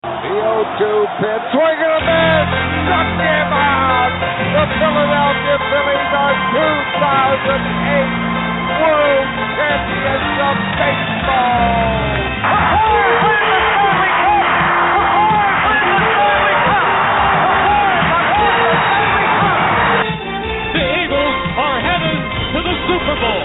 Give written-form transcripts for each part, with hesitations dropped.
The 0-2 pitch, swing and a miss, struck him out. The Philadelphia Phillies are 2008 World Champions of Baseball. The Eagles are headed to the Super Bowl.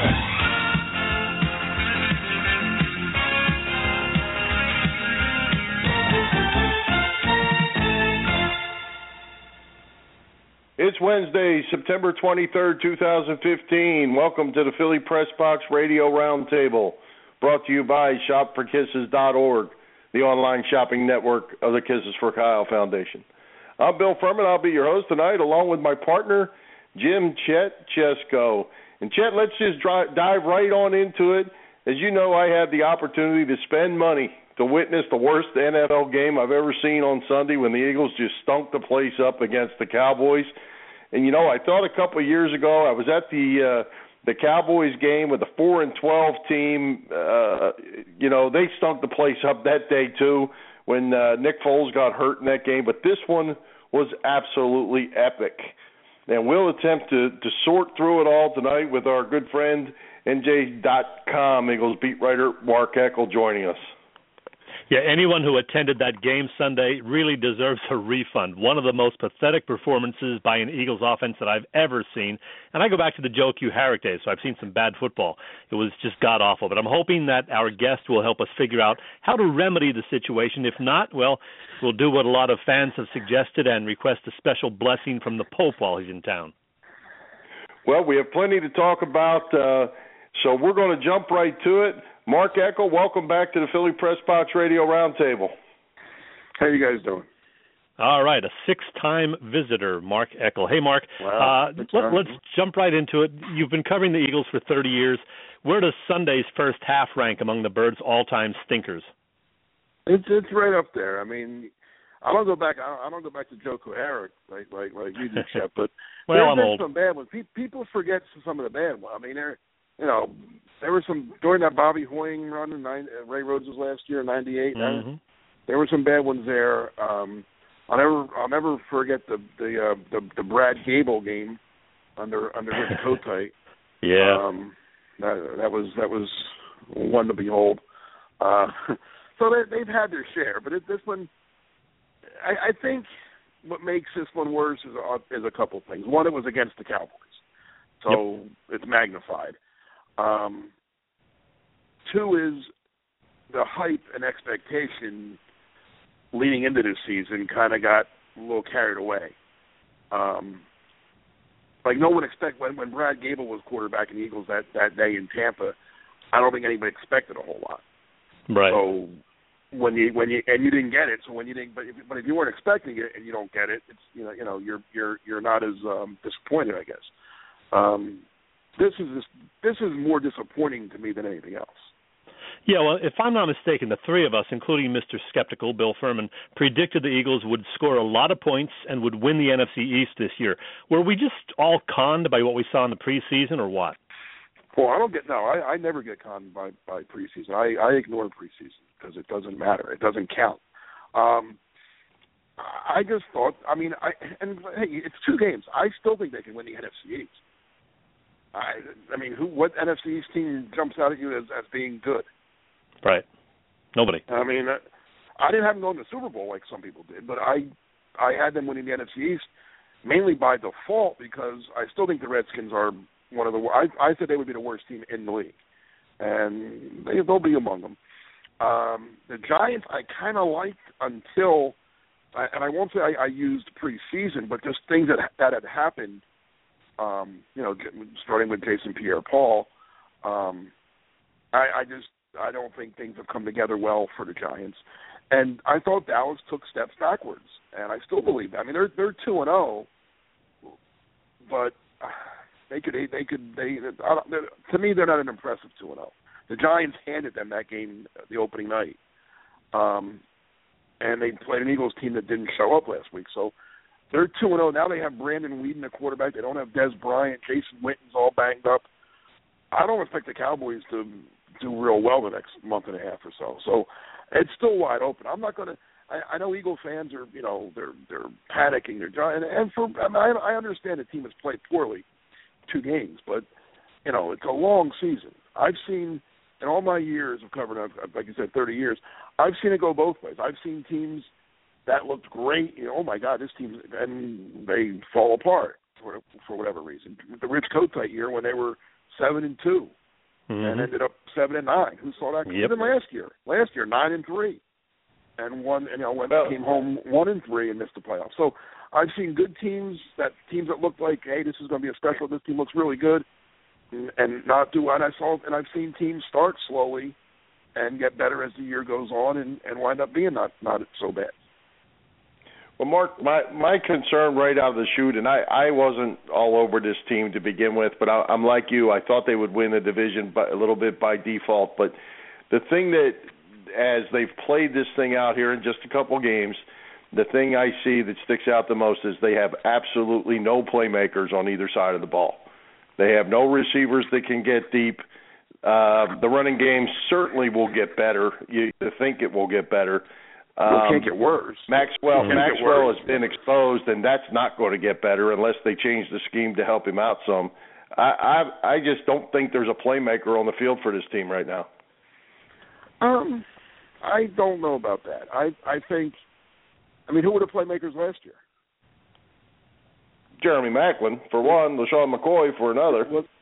It's Wednesday, September 23rd, 2015. Welcome to the Philly Press Box Radio Roundtable, brought to you by ShopForKisses.org, the online shopping network of the Kisses for Kyle Foundation. I'm Bill Furman. I'll be your host tonight, along with my partner, Jim Chet Chesko. And Chet, let's just dive right on into it. As you know, I had the opportunity to spend money to witness the worst NFL game I've ever seen on Sunday when the Eagles just stunk the place up against the Cowboys. And, you know, I thought a couple of years ago I was at the Cowboys game with the 4-12 team. They stunk the place up that day too when Nick Foles got hurt in that game. But this one was absolutely epic. And we'll attempt to sort through it all tonight with our good friend, NJ.com Eagles beat writer Mark Eckel joining us. Yeah, anyone who attended that game Sunday really deserves a refund. One of the most pathetic performances by an Eagles offense that I've ever seen. And I go back to the Joe Q. Harrick days, so I've seen some bad football. It was just god-awful. But I'm hoping that our guest will help us figure out how to remedy the situation. If not, well, we'll do what a lot of fans have suggested and request a special blessing from the Pope while he's in town. Well, we have plenty to talk about, so we're going to jump right to it. Mark Eckel, welcome back to the Philly Press Box Radio Roundtable. How you guys doing? All right, a six-time visitor, Mark Eckel. Hey, Mark, wow, let's jump right into it. You've been covering the Eagles for 30 years. Where does Sunday's first half rank among the Birds' all-time stinkers? It's right up there. I mean, I don't go back to Joe Harrick like you do, Chef, but well, there's some bad ones. People forget some of the bad ones. I mean, there were some during that Bobby Hoying run in Ray Rhodes' last year in '98. Mm-hmm. There were some bad ones there. I'll never forget the Brad Gable game under Rick Kotite. Yeah, that was one to behold. So they've had their share, but this one, I think, what makes this one worse is a couple things. One, it was against the Cowboys, so It's magnified. Two is the hype and expectation leading into this season kind of got a little carried away. Like no one when Brad Gable was quarterback in the Eagles that day in Tampa, I don't think anybody expected a whole lot. Right. So when you didn't get it, so when you didn't, but if you weren't expecting it and you don't get it, it's you're not as disappointed, I guess. This is more disappointing to me than anything else. Yeah, well, if I'm not mistaken, the three of us, including Mr. Skeptical, Bill Furman, predicted the Eagles would score a lot of points and would win the NFC East this year. Were we just all conned by what we saw in the preseason, or what? Well, I never get conned by preseason. I ignore preseason because it doesn't matter. It doesn't count. I just thought, hey, it's two games. I still think they can win the NFC East. What NFC East team jumps out at you as being good? Right. Nobody. I mean, I didn't have them going to the Super Bowl like some people did, but I had them winning the NFC East mainly by default because I still think the Redskins are one of the. I said they would be the worst team in the league, and they'll be among them. The Giants I kind of liked until, and I won't say I used preseason, but just things that had happened. Starting with Jason Pierre-Paul, I don't think things have come together well for the Giants, and I thought Dallas took steps backwards, and I still believe that. I mean, they're 2-0, but to me they're not an impressive 2-0. The Giants handed them that game the opening night, and they played an Eagles team that didn't show up last week, so. They're 2-0. Now they have Brandon Weeden, the quarterback. They don't have Des Bryant. Jason Witten's all banged up. I don't expect the Cowboys to do real well the next month and a half or so. So it's still wide open. I'm not going to I know Eagle fans are, they're panicking. I understand the team has played poorly 2 games, but it's a long season. I've seen in all my years of covering, like you said, 30 years, I've seen it go both ways. I've seen teams that looked great. Oh my God, this team, and they fall apart for whatever reason. The Rich Kotite year when they were 7-2 and ended up 7-9. Who saw that? Even last year, 9-3. And came home 1-3 and missed the playoffs. So I've seen good teams that looked like, hey, this is going to be a special. This team looks really good, and not do what I saw. And I've seen teams start slowly and get better as the year goes on, and wind up being not so bad. Well, Mark, my concern right out of the chute, and I wasn't all over this team to begin with, but I'm like you. I thought they would win the division a little bit by default. But the thing that, as they've played this thing out here in just a couple games, the thing I see that sticks out the most is they have absolutely no playmakers on either side of the ball. They have no receivers that can get deep. The running game certainly will get better. You think it will get better. It can't get worse. Maxwell has been exposed, and that's not going to get better unless they change the scheme to help him out some. I just don't think there's a playmaker on the field for this team right now. I don't know about that. I think, who were the playmakers last year? Jeremy Maclin, for one, LaShawn McCoy for another.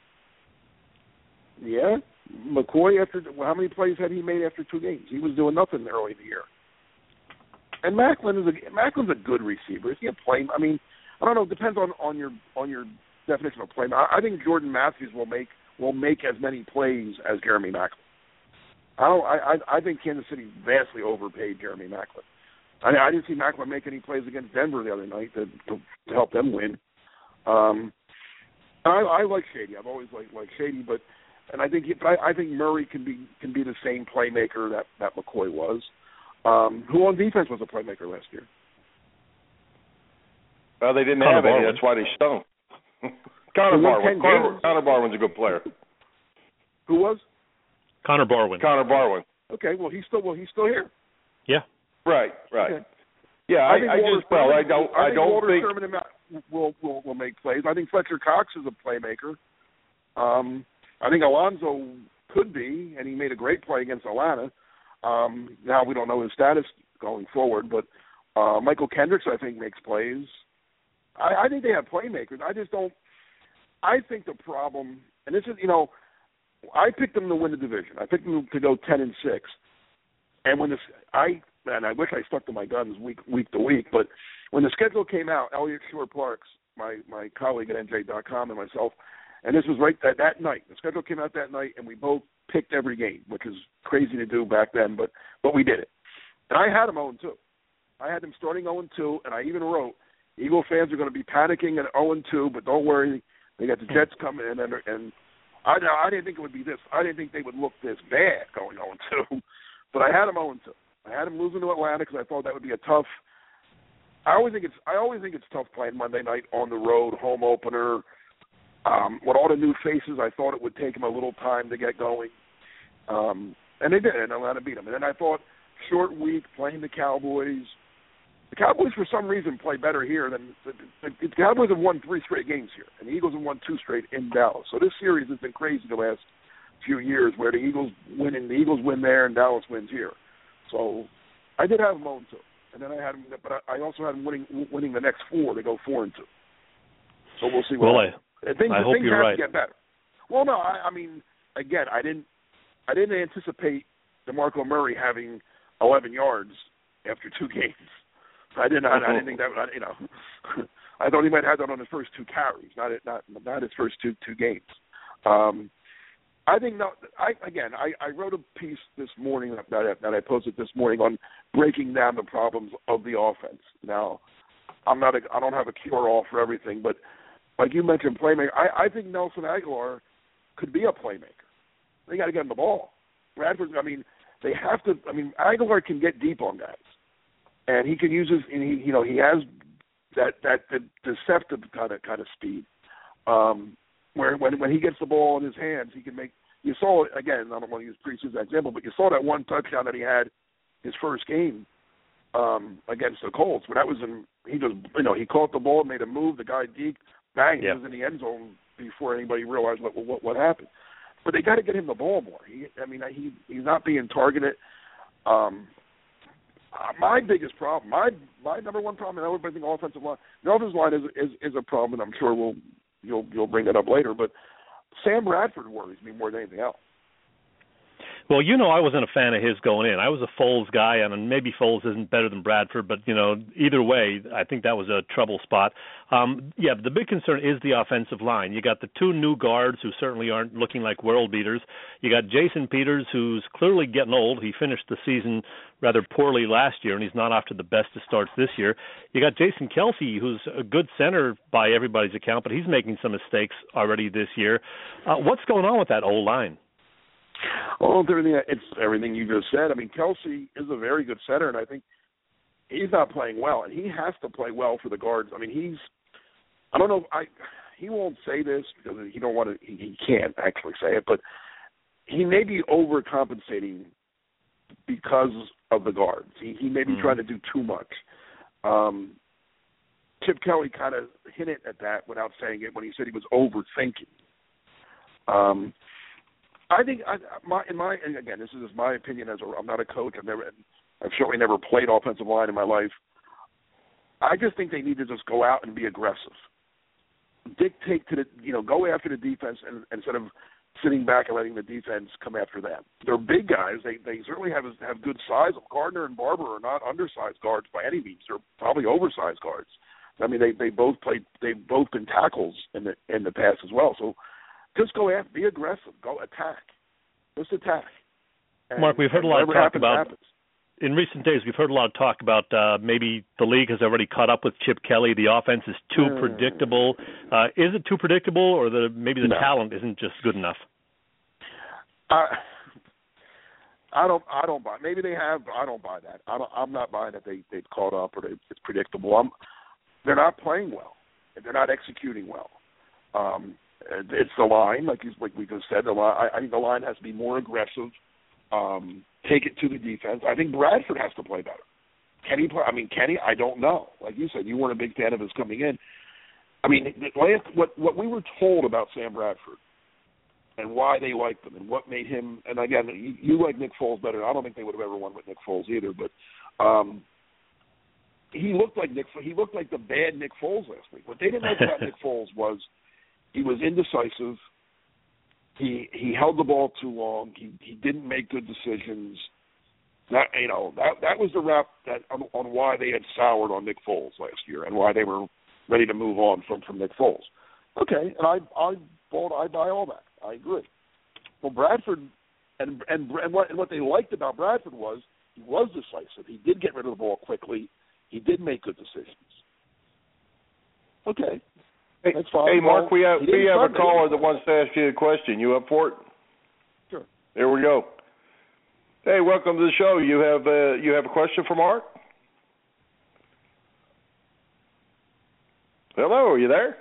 Yeah, McCoy, how many plays had he made after 2 games? He was doing nothing early in the year. And Maclin's a good receiver. Is he a play? I don't know. It depends on your definition of play. I think Jordan Matthews will make as many plays as Jeremy Maclin. I think Kansas City vastly overpaid Jeremy Maclin. I didn't see Maclin make any plays against Denver the other night to help them win. I like Shady. I've always liked Shady, I think Murray can be the same playmaker that McCoy was. Who on defense was a playmaker last year? Well, they didn't have any. That's why they stunk. Connor Barwin's a good player. Who was? Connor Barwin. Okay, well he's still here. Yeah. Right. Okay. Yeah, I don't think Sherman will make plays. I think Fletcher Cox is a playmaker. I think Alonzo could be, and he made a great play against Atlanta. Now we don't know his status going forward, but Michael Kendricks, I think, makes plays. I think they have playmakers. I just don't. I think the problem, and this is, I picked them to win the division. I picked them to go 10-6, and I wish I stuck to my guns week to week. But when the schedule came out, Elliot Shore-Parks, my colleague at NJ.com, and myself, and this was right that night. The schedule came out that night, and we both picked every game, which is crazy to do back then, but we did it. And I had them 0-2. I had them starting 0-2, and I even wrote, Eagle fans are going to be panicking at 0-2, but don't worry, they got the Jets coming in, and I didn't think it would be this. I didn't think they would look this bad going 0-2, but I had them 0-2. I had them losing to Atlanta because I thought that would be a tough. I always think it's tough playing Monday night on the road, home opener. With all the new faces, I thought it would take them a little time to get going, and they did, and Atlanta beat them. And then I thought short week playing the Cowboys. The Cowboys, for some reason, play better here than the Cowboys have won 3 straight games here, and the Eagles have won 2 straight in Dallas. So this series has been crazy the last few years, where the Eagles win there and Dallas wins here. So I did have them 0-2, and then I had them, but I also had them winning the next 4 to go 4-2. So we'll see what happens. I hope you're right. To get better. Well, no, again, I didn't anticipate DeMarco Murray having 11 yards after 2 games. I didn't think that. I thought he might have that on his first 2 carries, not his first two games. I think no. I wrote a piece this morning that I posted this morning on breaking down the problems of the offense. Now, I don't have a cure-all for everything, but like you mentioned, playmaker. I think Nelson Aguilar could be a playmaker. They got to get him the ball. Bradford. They have to. Aguilar can get deep on guys, and he can use his. And he has that deceptive kind of speed. Where when he gets the ball in his hands, he can make. You saw it again. I don't want to use preseason example, but you saw that one touchdown that he had his first game against the Colts. But that was he caught the ball, made a move, the guy deked, bang, he was in the end zone before anybody realized what happened. But they got to get him the ball more. He's not being targeted. My biggest problem, my number one problem, and I think offensive line. The offensive line is a problem, and I'm sure you'll bring that up later. But Sam Bradford worries me more than anything else. Well, I wasn't a fan of his going in. I was a Foles guy, and maybe Foles isn't better than Bradford, but, either way, I think that was a trouble spot. But the big concern is the offensive line. You got the two new guards who certainly aren't looking like world beaters. You got Jason Peters, who's clearly getting old. He finished the season rather poorly last year, and he's not off to the best of starts this year. You got Jason Kelce, who's a good center by everybody's account, but he's making some mistakes already this year. What's going on with that old line? Well, it's everything you just said. I mean, Kelce is a very good center, and I think he's not playing well, and he has to play well for the guards. I mean, I don't know, he won't say this because he can't actually say it, but he may be overcompensating because of the guards. He may be trying to do too much. Chip Kelly kind of hinted at that without saying it when he said he was overthinking. I think, and again, this is just my opinion. I'm not a coach. I've certainly never played offensive line in my life. I just think they need to just go out and be aggressive, dictate go after the defense instead of sitting back and letting the defense come after them. They're big guys. They certainly have good size. Gardner and Barber are not undersized guards by any means. They're probably oversized guards. I mean, they both been tackles in the past as well. So. Just go after, be aggressive, go attack. Just attack. And Mark, we've heard a lot of talk about, in recent days, we've heard a lot of talk about maybe the league has already caught up with Chip Kelly. The offense is too predictable. Is it too predictable, or maybe the talent isn't just good enough? I don't buy. Maybe they have, but I don't buy that. I'm not buying that they've caught up or it's predictable. They're not playing well. They're not executing well. It's the line, like we just said. The line. I think the line has to be more aggressive. Take it to the defense. I think Bradford has to play better. Can he play? I mean, can he? I don't know. Like you said, you weren't a big fan of his coming in. I mean, what we were told about Sam Bradford and why they liked him and what made him. And again, you like Nick Foles better. I don't think they would have ever won with Nick Foles either. But he looked like He looked like the bad Nick Foles last week. What they didn't like about Nick Foles was. He was indecisive. He held the ball too long. He didn't make good decisions. That was the rap on why they had soured on Nick Foles last year and why they were ready to move on from Nick Foles. Okay, and I buy all that. I agree. Well, Bradford and what they liked about Bradford was he was decisive. He did get rid of the ball quickly. He did make good decisions. Okay. That's fine. Hey, Mark, we have a caller that wants to ask you a question. You up for it? Sure. There we go. Hey, welcome to the show. You have a question for Mark? Hello, are you there?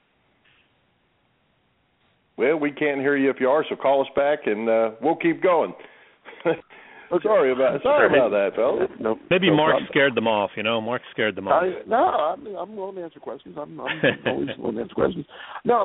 Well, we can't hear you if you are, so call us back and we'll keep going. Sorry about that, fella. Maybe Mark scared them off. Mark scared them off. I'm willing to answer questions. I'm always willing to answer questions. No,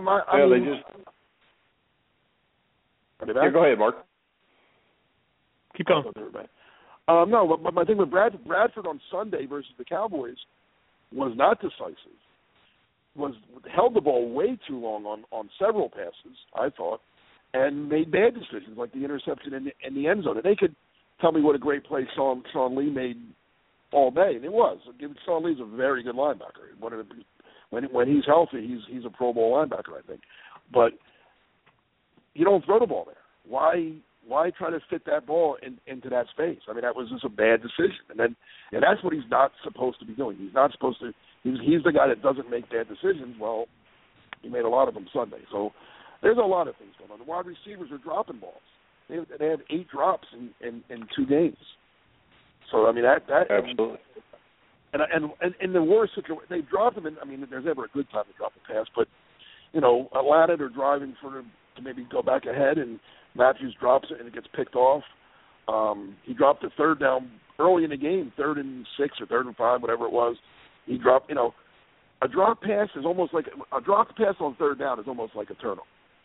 go ahead, Mark. Keep going. No, but my thing with Bradford on Sunday versus the Cowboys was not decisive. Held the ball way too long on several passes, I thought, and made bad decisions like the interception in the end zone. And they could tell me what a great play Sean Lee made all day, and it was. Sean Lee's a very good linebacker. When he's healthy, he's a Pro Bowl linebacker, I think. But you don't throw the ball there. Why try to fit that ball into that space? I mean, that was just a bad decision. And that's what he's not supposed to be doing. He's not supposed to. He's the guy that doesn't make bad decisions. Well, he made a lot of them Sunday. So there's a lot of things going on. The wide receivers are dropping balls. They have 8 drops in 2 games. So I mean that absolutely. And in the worst situation, they drop them. There's never a good time to drop a pass, but Atlanta, they're driving to maybe go back ahead, and Matthews drops it and it gets picked off. He dropped a third down early in the game, 3rd and 6 or 3rd and 5, whatever it was. He dropped, a drop pass is almost like a drop pass on 3rd down is almost like a turnover.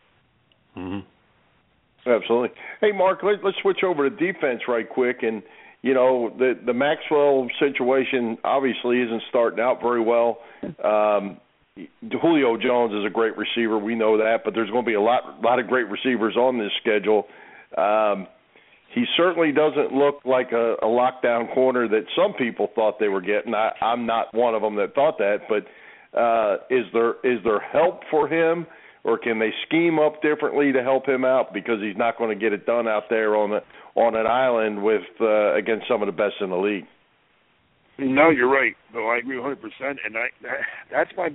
Mm-hmm. Absolutely. Hey, Mark, let's switch over to defense right quick. And, the Maxwell situation obviously isn't starting out very well. Julio Jones is a great receiver. We know that, but there's going to be a lot of great receivers on this schedule. He certainly doesn't look like a lockdown corner that some people thought they were getting. I'm not one of them that thought that, but is there help for him, or can they scheme up differently to help him out, because he's not going to get it done out there on an island with against some of the best in the league? No, you're right. No, I agree 100%, and that's my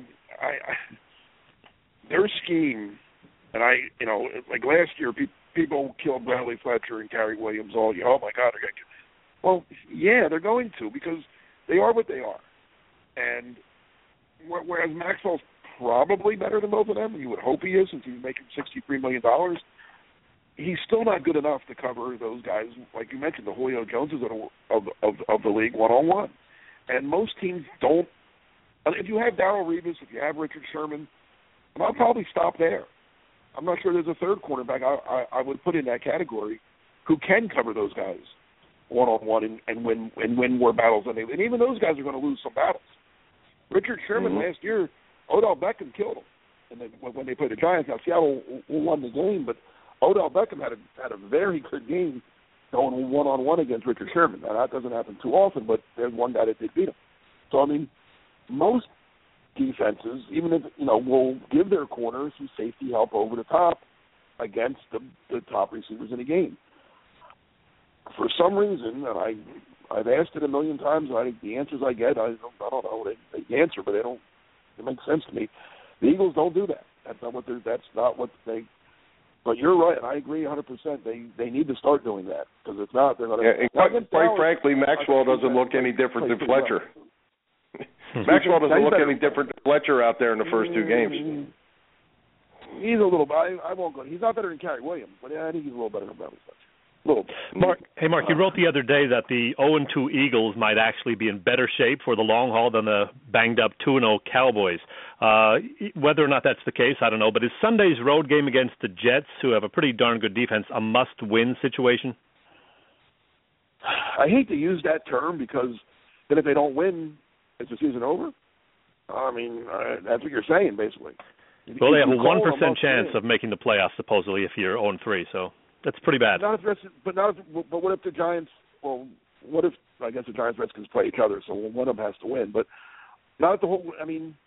their scheme. And like last year, people killed Bradley Fletcher and Gary Williams. Oh my God, they're going to. Well, yeah, they're going to, because they are what they are. And whereas Maxwell's probably better than both of them, you would hope he is, since he's making $63 million. He's still not good enough to cover those guys, like you mentioned, the Julio Joneses of the league one-on-one. And most teams don't. If you have Darrelle Revis, if you have Richard Sherman, I'll probably stop there. I'm not sure there's a third cornerback I would put in that category who can cover those guys one-on-one and win more battles than they. And even those guys are going to lose some battles. Richard Sherman last year, Odell Beckham killed him, and then when they played the Giants. Now Seattle won the game, but Odell Beckham had a very good game going one-on-one against Richard Sherman. Now that doesn't happen too often, but there's one guy that did beat him. So I mean, most defenses, even if will give their corners some safety help over the top against the top receivers in the game. For some reason, and I've asked it a million times, the answers I get, I don't know. They answer, but they don't. It makes sense to me. The Eagles don't do that. That's not what they. But you're right, and I agree 100%. They need to start doing that, because if not, they're going to. Yeah, quite frankly, Maxwell doesn't look any different than Fletcher. Maxwell doesn't look any different than Fletcher out there in the first 2 games. He's a little. I won't go. He's not better than Gary Williams, but I think he's a little better than Bradley Fletcher. Mark, you wrote the other day that the 0-2 Eagles might actually be in better shape for the long haul than the banged-up 2-0 Cowboys. Whether or not that's the case, I don't know. But is Sunday's road game against the Jets, who have a pretty darn good defense, a must-win situation? I hate to use that term, because then if they don't win, is the season over? I mean, that's what you're saying, basically. Well, they have a 1% chance of making the playoffs, supposedly, if you're 0-3, so that's pretty bad. But what if the Giants? Well, what if I guess the Giants Redskins play each other, so one of them has to win. But not the whole. I mean,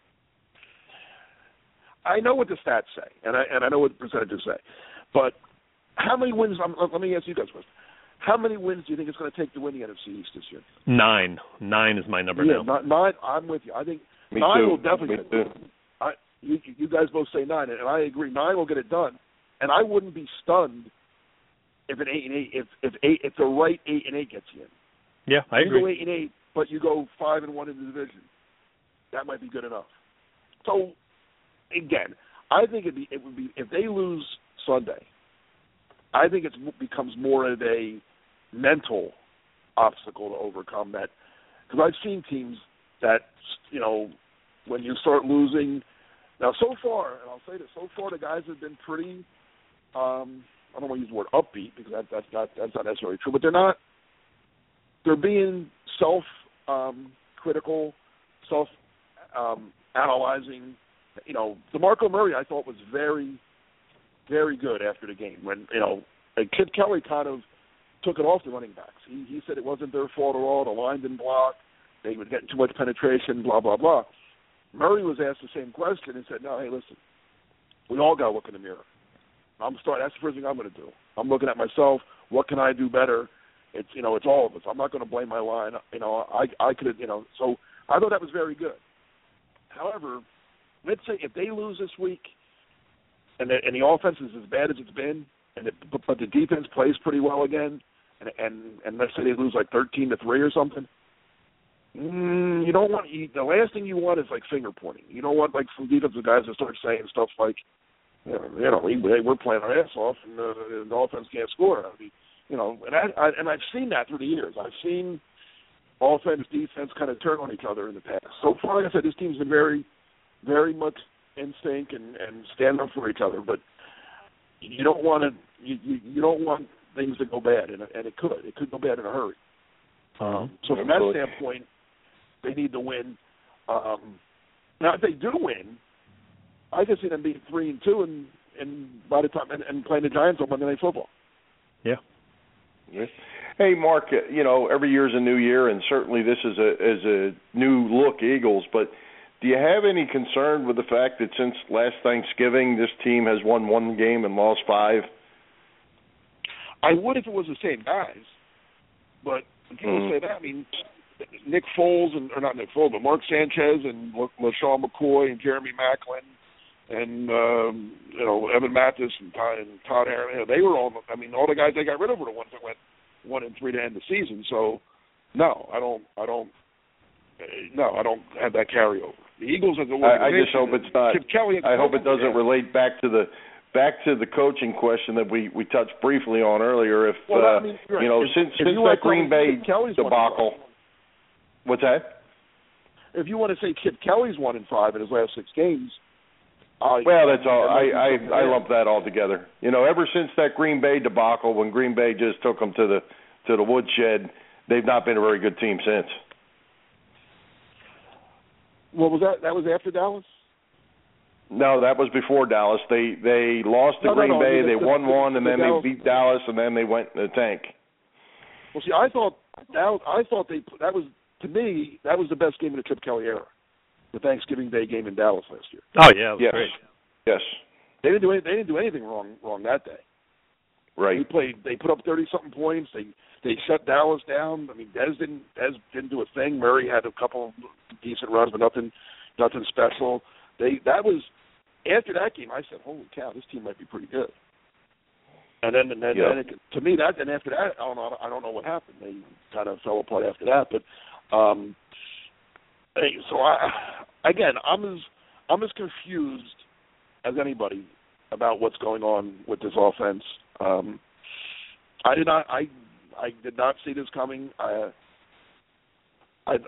I know what the stats say, and I know what the percentages say. But how many wins? Let me ask you guys a question. How many wins do you think it's going to take to win the NFC East this year? 9. 9 is my number now. 9. I'm with you. I think Me 9 too. will definitely. Me too. You guys both say 9, and I agree. 9 will get it done, and I wouldn't be stunned if an 8-8, if the right 8-8 gets you in. Yeah, I agree. You go 8-8, but you go 5-1 in the division. That might be good enough. So, again, I think it would be if they lose Sunday. I think it becomes more of a mental obstacle to overcome that, because I've seen teams that when you start losing. Now, so far, and I'll say this, so far the guys have been pretty. I don't want to use the word upbeat, because that's not necessarily true, but they're not. They're being self-critical, self-analyzing. DeMarco Murray, I thought, was very, very good after the game. When Kid Kelly kind of took it off the running backs. He said it wasn't their fault at all. The line didn't block. They were getting too much penetration. Blah blah blah. Murray was asked the same question and said, "No, hey, listen, we all got to look in the mirror. That's the first thing I'm going to do. I'm looking at myself. What can I do better? It's it's all of us. I'm not going to blame my line. I could have. So I thought that was very good. However, let's say if they lose this week, and the offense is as bad as it's been, but the defense plays pretty well again, and let's say they lose like 13-3 or something. You don't want the last thing you want is like finger pointing. You don't want like some defensive guys to start saying stuff like, we're playing our ass off and the offense can't score. I mean, you know, and I've seen that through the years. I've seen offense, defense kind of turn on each other in the past. So far, like I said, this team's been very, very much in sync and stand up for each other. But you don't want to, you don't want things to go bad, and it could go bad in a hurry. So from that standpoint, they need to win. Now, if they do win, I can see them being 3-2 and by the time and playing the Giants on Monday Night Football. Yeah. Hey, Mark, you know, every year is a new year, and certainly this is a new look Eagles, but do you have any concern with the fact that since last Thanksgiving, this team has won 1 game and lost 5? I would if it was the same guys, but when people say that, I mean, Nick Foles, or not Nick Foles, but Mark Sanchez and LaShawn McCoy and Jeremy Maclin and, you know, Evan Mathis and Todd Herron, you know, they were all, I mean, all the guys they got rid of were the ones that went 1-3 to end the season. So, no, I don't have that carryover. The Eagles as a I just hope it's not. Chip Kelly, I hope it doesn't relate back to the coaching question that we touched briefly on earlier. If you know, since that Green Bay debacle. What's that? If you want to say Chip Kelly's 1-5 in his last 6 games. Well, that's all. I lump that all together. You know, ever since that Green Bay debacle, when Green Bay just took them to the woodshed, they've not been a very good team since. What was that? That was after Dallas? No, that was before Dallas. They lost to Green Bay. They won 1, and then they beat Dallas, and then they went in the tank. Well, see, I thought that was, to me, that was the best game in the Chip Kelly era. The Thanksgiving Day game in Dallas last year. Oh yeah, that was great. Yes. They didn't do anything wrong that day. Right. They put up 30-something points. They shut Dallas down. I mean, Dez didn't do a thing. Murray had a couple of decent runs, but nothing special. That was after that game. I said, "Holy cow, this team might be pretty good." And then to me, and after that, I don't know what happened. They kind of fell apart after that. But so I'm as confused as anybody about what's going on with this offense. I did not see this coming. I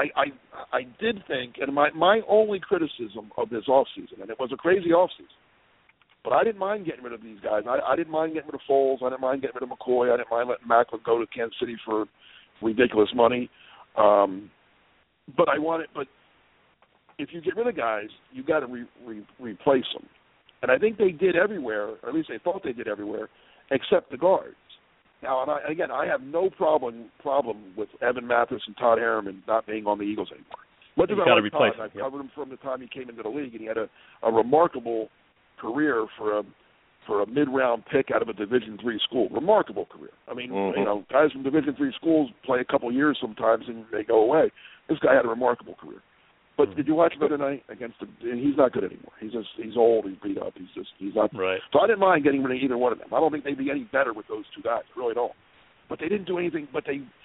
did think, and my only criticism of this offseason, and it was a crazy offseason, but I didn't mind getting rid of these guys. I didn't mind getting rid of Foles. I didn't mind getting rid of McCoy. I didn't mind letting Maclin go to Kansas City for ridiculous money. But if you get rid of guys, you got to replace them. And I think they did everywhere, or at least they thought they did everywhere, except the guards. Now, I have no problem with Evan Mathis and Todd Herron not being on the Eagles anymore. What You've got to replace him. I've covered him from the time he came into the league, and he had a remarkable career for a mid-round pick out of a Division III school. Remarkable career. I mean, you know, guys from Division III schools play a couple years sometimes and they go away. This guy had a remarkable career. But did you watch him the other night against him? He's not good anymore. He's old. He's beat up. He's not. Right. So I didn't mind getting rid of either one of them. I don't think they'd be any better with those 2 guys. I really don't. But they didn't do anything. But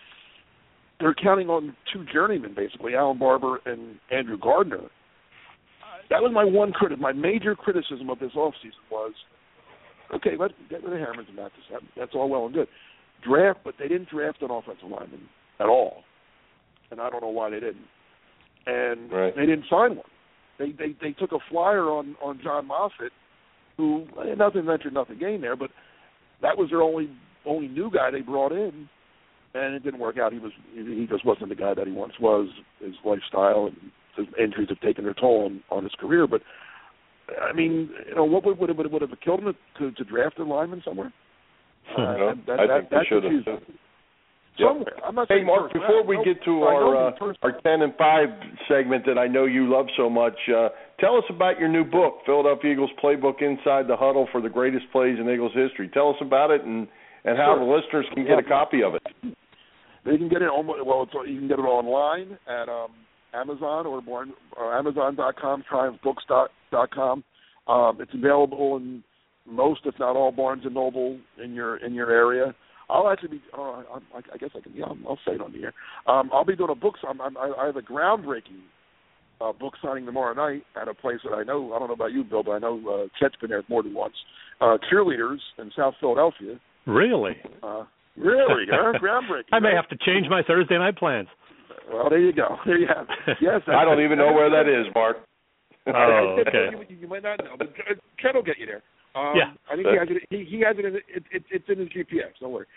they're counting on 2 journeymen basically, Alan Barber and Andrew Gardner. That was my major criticism of this offseason was, okay, let's get rid of Herman and Mathis. That's all well and good. But they didn't draft an offensive lineman at all, and I don't know why they didn't. And They didn't sign one. They took a flyer on John Moffitt, who nothing ventured, nothing gained there, but that was their only new guy they brought in, and it didn't work out. He just wasn't the guy that he once was. His lifestyle and his injuries have taken their toll on his career. But I mean, you know, what would have killed him to draft a lineman somewhere? I think they should have. Somewhere. I'm not hey, Mark, before we get to our 10 and 5 segment that I know you love so much, tell us about your new book, Philadelphia Eagles Playbook Inside the Huddle for the Greatest Plays in Eagles History. Tell us about it and how the listeners can get a copy of it. They can get it you can get it online at Amazon or Amazon.com, TriumphBooks.com. It's available in most, if not all, Barnes and Noble in your area. I'll actually be. I guess I can. Yeah, I'll say it on the air. I'll be doing a book. I have a groundbreaking book signing tomorrow night at a place that I know. I don't know about you, Bill, but I know Chet's been there more than once. Cheerleaders in South Philadelphia Really? Really? Groundbreaking. I may have to change my Thursday night plans. Well, there you go. There you have it. Yes. I don't even know where that is, Mark. Oh, okay. You might not know, but Ted will get you there. Yeah. I think he has it. It's in his GPS. Don't worry.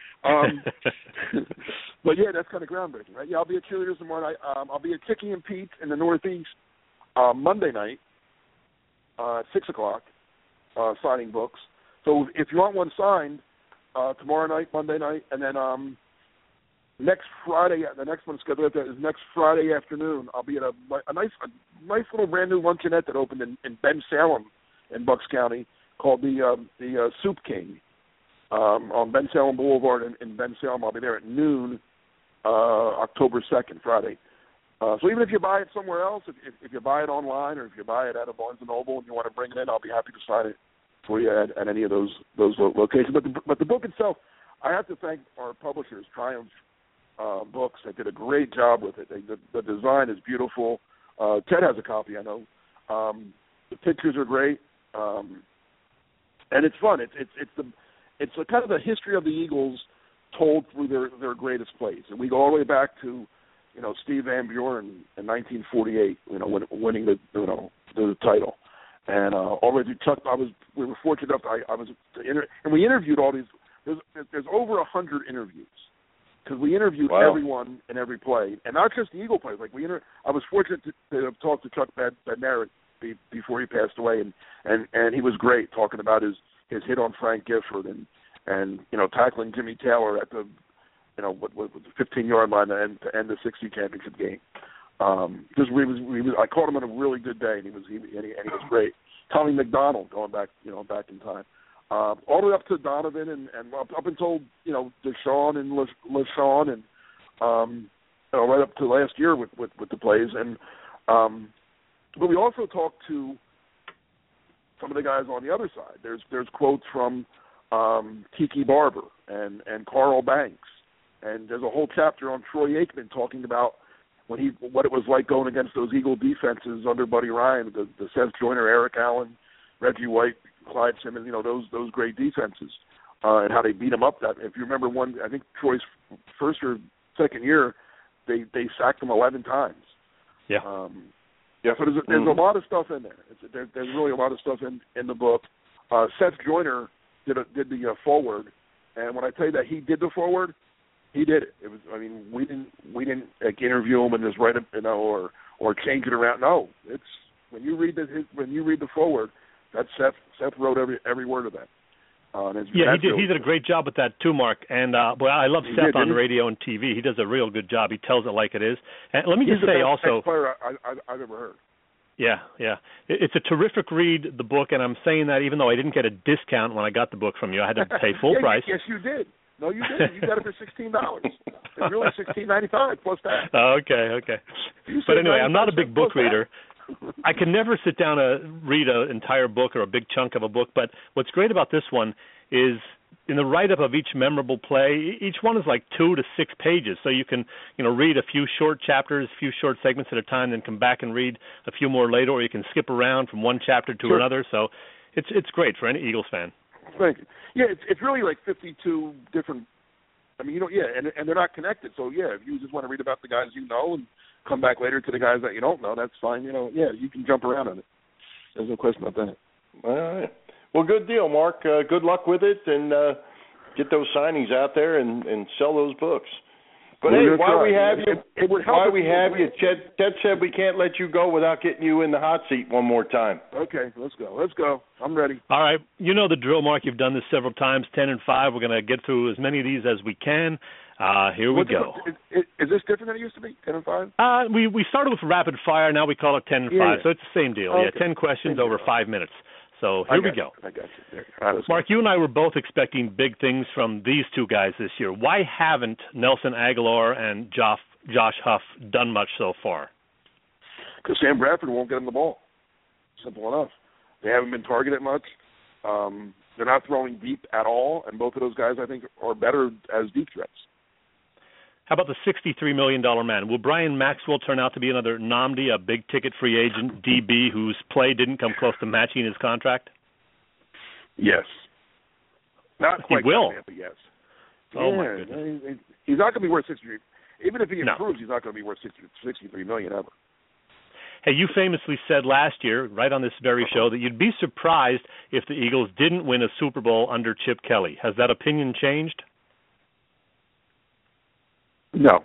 But yeah, that's kind of groundbreaking, right? Yeah, I'll be at Cheerleaders tomorrow night. I'll be at Kicking and Pete's in the Northeast Monday night at 6:00, signing books. So if you want one signed, tomorrow night, Monday night, and then next Friday, the next one scheduled is next Friday afternoon. I'll be at a nice little brand new luncheonette that opened in Ben Salem in Bucks County called the Soup King on Ben Salem Boulevard in Ben Salem. I'll be there at noon, October 2nd, Friday. So even if you buy it somewhere else, if you buy it online or if you buy it at a Barnes & Noble and you want to bring it in, I'll be happy to sign it for you at any of those locations. But the book itself, I have to thank our publishers, Triumph Books. They did a great job with it. The design is beautiful. Ted has a copy, I know. The pictures are great, and it's fun. It's a kind of the history of the Eagles told through their greatest plays, and we go all the way back to Steve Van Buren in 1948, winning the title. And already Chuck, we were fortunate enough. And we interviewed all these. There's over 100 interviews because we interviewed everyone in every play, and not just the Eagle plays. Like I was fortunate to talk to Chuck Bednarik before he passed away, and he was great talking about his hit on Frank Gifford and tackling Jimmy Taylor at the 15-yard line to end the 60 championship game. I caught him on a really good day, and he was great. Tommy McDonald going back in time, all the way up to Donovan and up until Deshaun and LaShawn and right up to last year with the plays. And but we also talked to some of the guys on the other side. There's quotes from Tiki Barber and Carl Banks, and there's a whole chapter on Troy Aikman talking about what it was like going against those Eagle defenses under Buddy Ryan, the Seth Joyner, Eric Allen, Reggie White, Clyde Simmons, those great defenses, and how they beat them up. That if you remember I think Troy's first or second year, they sacked them 11 times. Yeah. So there's a lot of stuff in there. There's really a lot of stuff in the book. Seth Joyner did the forward, and when I tell you that he did the forward, he did it. It was. I mean, we didn't interview him and just write it, or change it around. No, it's when you read the forward, that Seth wrote every word of that. He did. He did a great job with that too, Mark. And I love Seth on radio and TV. He does a real good job. He tells it like it is. And let me just say also, he's the best player I've ever heard. Yeah. It's a terrific read, the book, and I'm saying that even though I didn't get a discount when I got the book from you. I had to pay full price. Yes, you did. No, you didn't. You got it for $16. It's really $16.95 plus tax. Okay. But anyway, I'm not a big book reader. I can never sit down and read an entire book or a big chunk of a book, but what's great about this one is in the write-up of each memorable play, each one is like 2 to 6 pages, so you can read a few short chapters, a few short segments at a time, then come back and read a few more later, or you can skip around from one chapter to another, so it's great for any Eagles fan. Thank you. Yeah, it's really like 52 different. I mean, and they're not connected. So if you just want to read about the guys and come back later to the guys that you don't know, that's fine. You can jump around on it. There's no question about that. All right. Well, good deal, Mark. Good luck with it, and get those signings out there and sell those books. But while we have you, Ted said we can't let you go without getting you in the hot seat one more time. Okay, let's go. I'm ready. All right. You know the drill, Mark. You've done this several times, 10 and 5. We're going to get through as many of these as we can. Here we go. Is this different than it used to be, 10 and 5? We started with rapid fire. Now we call it 10 and 5. So it's the same deal. Okay. 10 questions over 5 minutes. So here we go. I got you. All right, Mark, you and I were both expecting big things from these two guys this year. Why haven't Nelson Aguilar and Josh Huff done much so far? Because Sam Bradford won't get him the ball. Simple enough. They haven't been targeted much. They're not throwing deep at all, and both of those guys, I think, are better as deep threats. How about the $63 million man? Will Brian Maxwell turn out to be another Nnamdi, a big-ticket free agent DB whose play didn't come close to matching his contract? Yes. Not quite. He will. But yes. Oh my goodness. He's not going to be worth 63. Even if he No. improves, he's not going to be worth $63 million ever. Hey, you famously said last year, right on this very show, that you'd be surprised if the Eagles didn't win a Super Bowl under Chip Kelly. Has that opinion changed? No.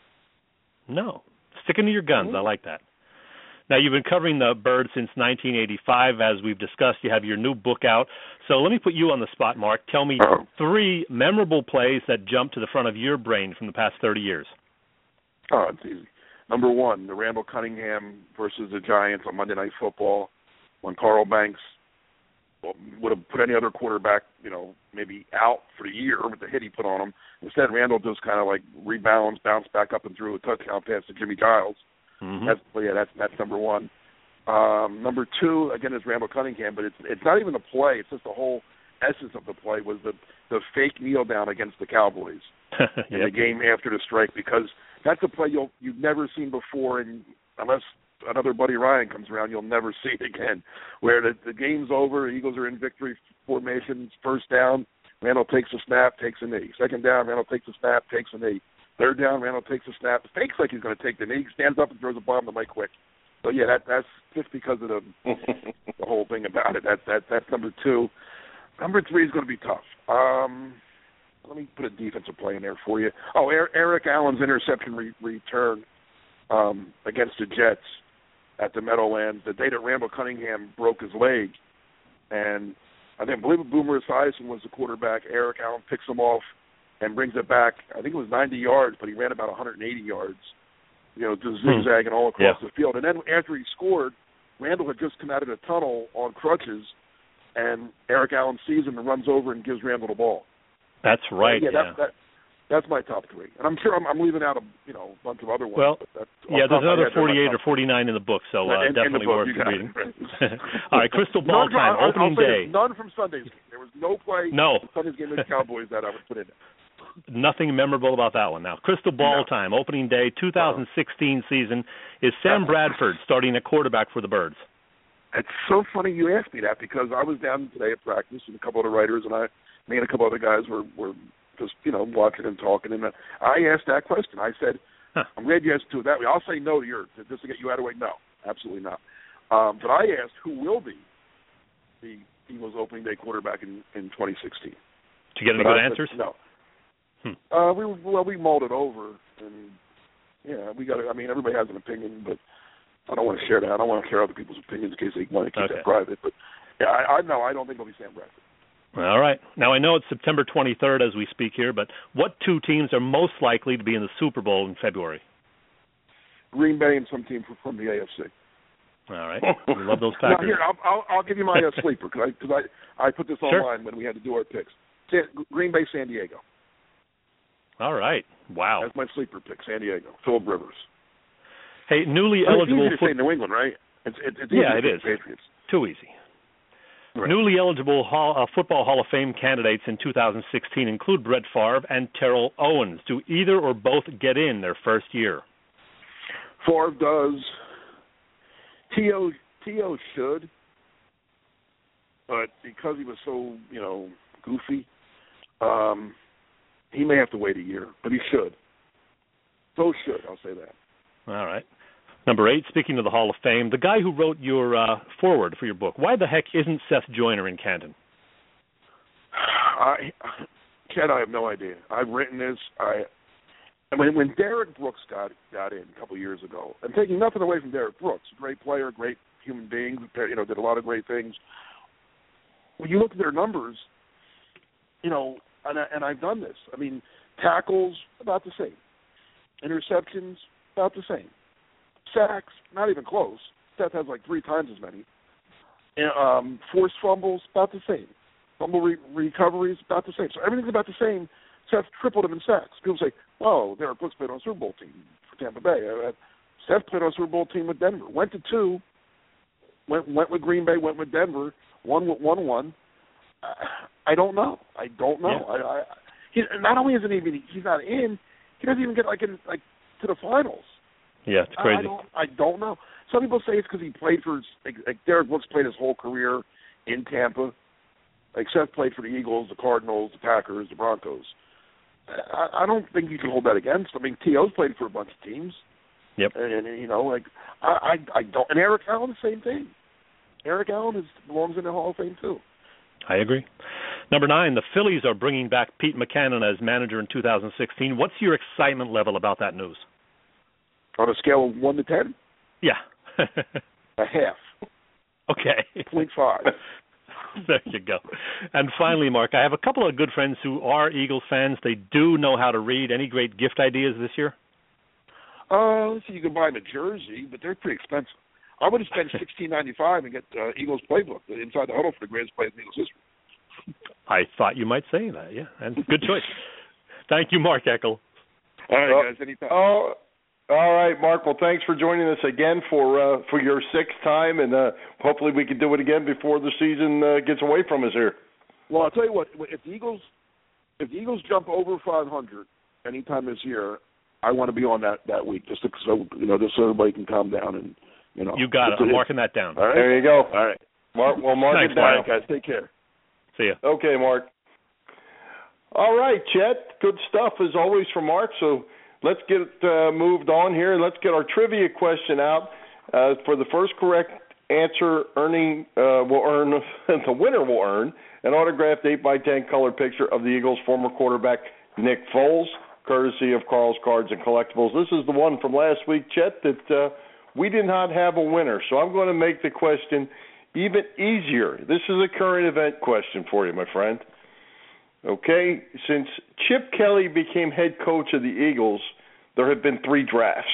No. Sticking to your guns. I like that. Now, you've been covering the Birds since 1985. As we've discussed, you have your new book out. So let me put you on the spot, Mark. Tell me 3 memorable plays that jump to the front of your brain from the past 30 years. Oh, it's easy. Number 1, the Randall Cunningham versus the Giants on Monday Night Football, when Carl Banks would have put any other quarterback, maybe out for the year with the hit he put on him. Instead, Randall just kind of like rebalanced, bounced back up and threw a touchdown pass to Jimmy Giles. Mm-hmm. That's number 1. Number 2, again, is Randall Cunningham, but it's not even the play. It's just the whole essence of the play was the fake kneel down against the Cowboys in the game after the strike, because that's a play you've never seen before, and unless another Buddy Ryan comes around, you'll never see it again. Where the game's over, Eagles are in victory formation, first down, Randall takes a snap, takes a knee. Second down, Randall takes a snap, takes a knee. Third down, Randall takes a snap, fakes like he's going to take the knee, stands up and throws a bomb to Mike Quick. So yeah, that's just because of the whole thing about it. That's number 2. Number 3 is going to be tough. Let me put a defensive play in there for you. Oh, Eric Allen's interception return against the Jets at the Meadowlands, the day that Randall Cunningham broke his leg. And I believe Boomer Esiason was the quarterback. Eric Allen picks him off and brings it back. I think it was 90 yards, but he ran about 180 yards, just zigzagging all across the field. And then after he scored, Randall had just come out of the tunnel on crutches, and Eric Allen sees him and runs over and gives Randall the ball. That's right. That's my top 3, and I'm sure I'm leaving out a bunch of other ones. Well, but there's another 48 or 49 in the book, so definitely worth reading. All right, Crystal Ball time, opening day. None from Sunday's game. There was no play from Sunday's game against the Cowboys that I would put in there. Nothing memorable about that one. Now, Crystal Ball time, opening day, 2016 season. Is Sam Bradford starting at quarterback for the Birds? It's so funny you asked me that, because I was down today at practice, and a couple of the writers me and a couple other guys were just, watching and talking, and I asked that question. I said, I'm glad you asked it that way. I'll say no to yours, just to get you out of the way. No, absolutely not. But I asked who will be the Eagles opening day quarterback in 2016. Did you get any good answers? No. We mulled it over, and we got. Everybody has an opinion, but I don't want to share that. I don't want to share other people's opinions in case they want to keep that private. But I don't think it'll be Sam Bradford. All right. Now, I know it's September 23rd as we speak here, but what 2 teams are most likely to be in the Super Bowl in February? Green Bay and some team from the AFC. All right. We love those Packers. Now, here, I'll give you my sleeper, because I put this online when we had to do our picks. Green Bay, San Diego. All right. Wow. That's my sleeper pick, San Diego. Phillip Rivers. Hey, newly eligible. It's easy to say New England, right? It's easy it to is. say Patriots. Too easy. Right. Newly eligible Football Hall of Fame candidates in 2016 include Brett Favre and Terrell Owens. Do either or both get in their first year? Favre does. T.O. should, but because he was so, goofy, he may have to wait a year, but he should. Both should, I'll say that. All right. Number 8, speaking of the Hall of Fame, the guy who wrote your foreword for your book, why the heck isn't Seth Joyner in Canton? Chad, I have no idea. I've written this. When Derek Brooks got in a couple of years ago, and taking nothing away from Derek Brooks, great player, great human being, did a lot of great things. When you look at their numbers, and I've done this. Tackles, about the same. Interceptions, about the same. Sacks, not even close. Seth has like 3 times as many. Forced fumbles, about the same. Fumble recoveries, about the same. So everything's about the same. Seth tripled him in sacks. People say, "Oh, Derek Brooks played on a Super Bowl team for Tampa Bay." Seth played on a Super Bowl team with Denver. Went to 2. Went with Green Bay. Went with Denver. Won. I don't know. Yeah. Not only isn't he's not in, he doesn't even get to the finals. Yeah, it's crazy. I don't know. Some people say it's because he played for Derek Brooks played his whole career in Tampa. Like Seth played for the Eagles, the Cardinals, the Packers, the Broncos. I don't think you can hold that against. I mean, T.O.'s played for a bunch of teams. Yep. And you know, like I don't. And Eric Allen, the same thing. Eric Allen belongs in the Hall of Fame too. I agree. Number 9, the Phillies are bringing back Pete Mackanin as manager in 2016. What's your excitement level about that news? On a scale of 1 to 10? Yeah. A half. Okay. 0.5. There you go. And finally, Mark, I have a couple of good friends who are Eagles fans. They do know how to read. Any great gift ideas this year? Let's see, you can buy them a jersey, but they're pretty expensive. I would have spent $16.95 and get Eagles playbook, the Inside the Huddle for the greatest play in Eagles history. I thought you might say that, yeah. And good choice. Thank you, Mark Eckel. All right, guys, anytime. Oh, all right, Mark. Well, thanks for joining us again for your 6th time, and hopefully we can do it again before the season gets away from us here. Well, I'll tell you what. If the Eagles jump over 500 anytime this year, I want to be on that week, just so everybody can calm down and. You got it. I'm marking that down. All right. There you go. All right. Mark, well, mark Thanks, it down. All right, guys. Take care. See ya. Okay, Mark. All right, Chet. Good stuff, as always, from Mark. So let's get moved on here, and let's get our trivia question out. For the first correct answer, the winner will earn an autographed 8x10 color picture of the Eagles' former quarterback, Nick Foles, courtesy of Carl's Cards and Collectibles. This is the one from last week, Chet, that we did not have a winner, so I'm going to make the question even easier. This is a current event question for you, my friend. Okay, since Chip Kelly became head coach of the Eagles, there have been 3 drafts,